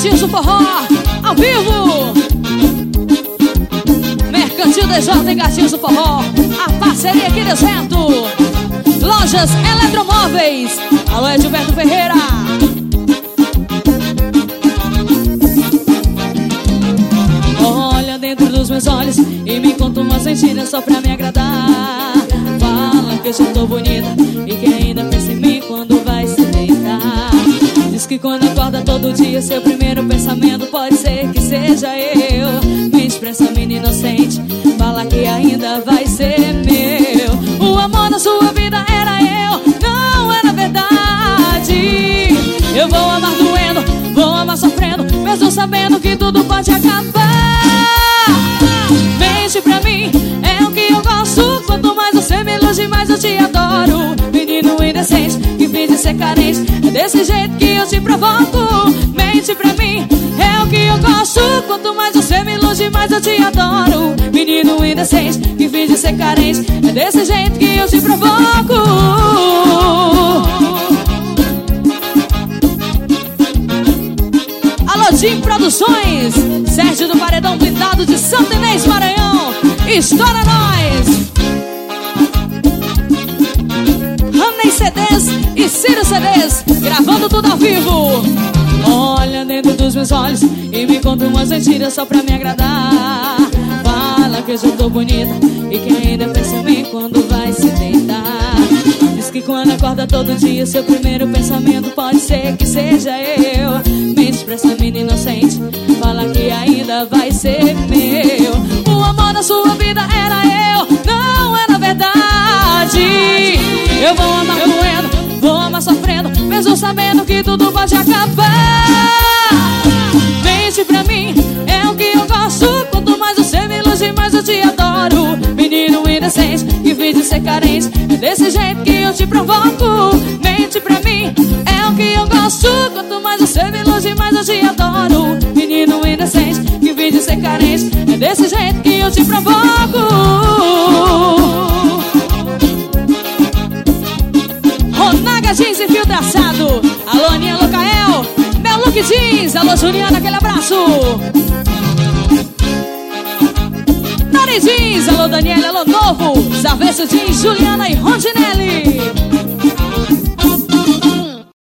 Caxias do Forró, ao vivo. Mercantil DJ em Caxias do Forró, a parceria aqui do evento. Lojas Eletromóveis, alô Edilberto Ferreira. Olha dentro dos meus olhos e me conta umas mentiras só pra me agradar. Fala que eu já tô bonita e que ainda pensa em mim quando vai se deitar. Diz que quando acorda todo dia seu primeiro pensamento pode ser que seja eu. Mente pra essa menina inocente, fala que ainda vai ser meu. O amor da sua vida era eu, não era verdade. Eu vou amar doendo, vou amar sofrendo, mesmo sabendo que tudo pode acabar. Mente pra mim, é o que eu gosto. Quanto mais você me ilude, mais eu te adoro. Menino indecente, que finge ser carente, é desse jeito que eu te provoco. Mente pra mim, é o que eu gosto. Quanto mais você me ilude, mais eu te adoro. Menino indecente, que finge ser carente, é desse jeito que eu te provoco. Alô Jim Produções, Sérgio do Paredão Blindado de Santo Inês, Maranhão. Estoura nós! Haney CDs e Ciro CDs, gravando tudo ao vivo. Olha dentro dos meus olhos e me conta umas mentiras só pra me agradar. Fala que eu já tô bonita e que ainda pensa em mim quando vai se deitar. Diz que quando acorda todo dia seu primeiro pensamento pode ser que seja eu. Mente pra essa menina inocente, fala que ainda vai ser meu. O amor da sua vida era eu, não era verdade. Eu vou amar doendo, vou amar sofrendo, mesmo sabendo que tudo pode acabar. Mente pra mim, é o que eu gosto. Quanto mais você me ilude, mais eu te adoro. Menino indecente, que finge ser carente, é desse jeito que eu te provoco. Mente pra mim, é o que eu gosto. Quanto mais você me ilude, mais eu te adoro. Menino indecente, que finge ser carente, é desse jeito que eu te provoco. Ronaga Jeans e Fio Traçado, alô Aninha Locael, meu look jeans, alô Juliana, aquele abraço. Nari Jeans, alô Daniela, alô Novo, Zavesso Jeans, Juliana e Rondinelli.